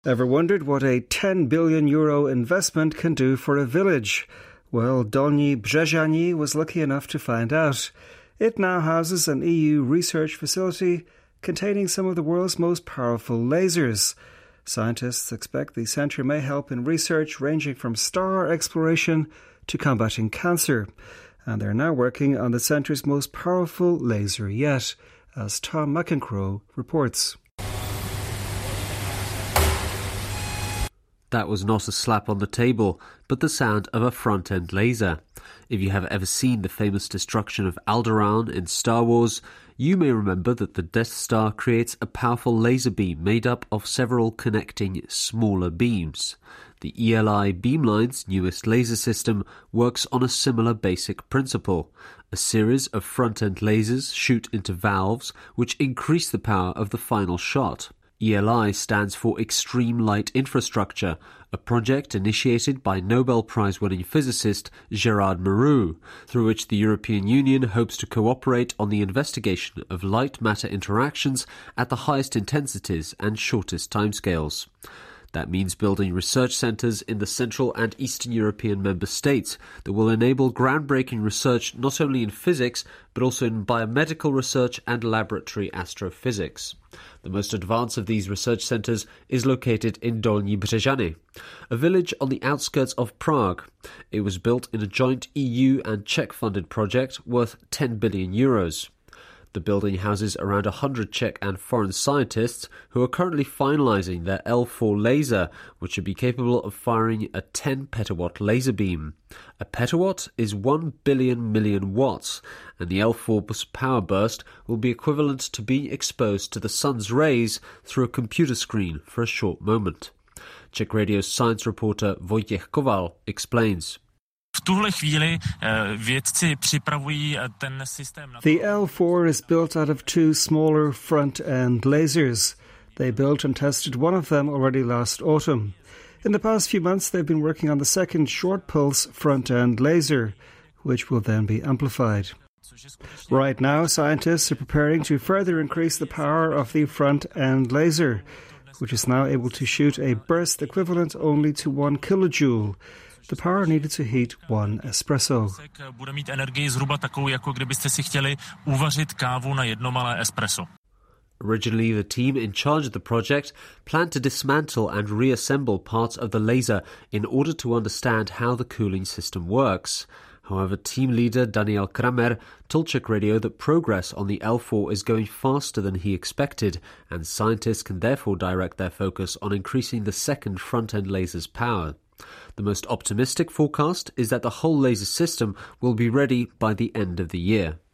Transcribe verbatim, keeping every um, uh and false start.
Ever wondered what a ten billion euro investment can do for a village? Well, Dolní Břežany was lucky enough to find out. It now houses an E U research facility containing some of the world's most powerful lasers. Scientists expect the centre may help in research ranging from star exploration to combating cancer. And they're now working on the centre's most powerful laser yet, as Tom McEncroe reports. That was not a slap on the table, but the sound of a front-end laser. If you have ever seen the famous destruction of Alderaan in Star Wars, you may remember that the Death Star creates a powerful laser beam made up of several connecting smaller beams. The E L I Beamline's newest laser system works on a similar basic principle. A series of front-end lasers shoot into valves which increase the power of the final shot. E L I stands for Extreme Light Infrastructure, a project initiated by Nobel Prize-winning physicist Gerard Mourou, through which the European Union hopes to cooperate on the investigation of light-matter interactions at the highest intensities and shortest timescales. That means building research centres in the Central and Eastern European member states that will enable groundbreaking research not only in physics, but also in biomedical research and laboratory astrophysics. The most advanced of these research centres is located in Dolní Břežany, a village on the outskirts of Prague. It was built in a joint E U and Czech-funded project worth ten billion euros. The building houses around one hundred Czech and foreign scientists who are currently finalising their L four laser, which should be capable of firing a ten petawatt laser beam. A petawatt is one billion million watts, and the L four power burst will be equivalent to being exposed to the sun's rays through a computer screen for a short moment. Czech Radio's science reporter Vojtěch Koval explains. The L four is built out of two smaller front-end lasers. They built and tested one of them already last autumn. In the past few months, they've been working on the second short-pulse front-end laser, which will then be amplified. Right now, scientists are preparing to further increase the power of the front-end laser, which is now able to shoot a burst equivalent only to one kilojoule, the power needed to heat one espresso. Originally, the team in charge of the project planned to dismantle and reassemble parts of the laser in order to understand how the cooling system works. However, team leader Daniel Kramer told Czech Radio that progress on the L four is going faster than he expected, and scientists can therefore direct their focus on increasing the second front-end laser's power. The most optimistic forecast is that the whole laser system will be ready by the end of the year.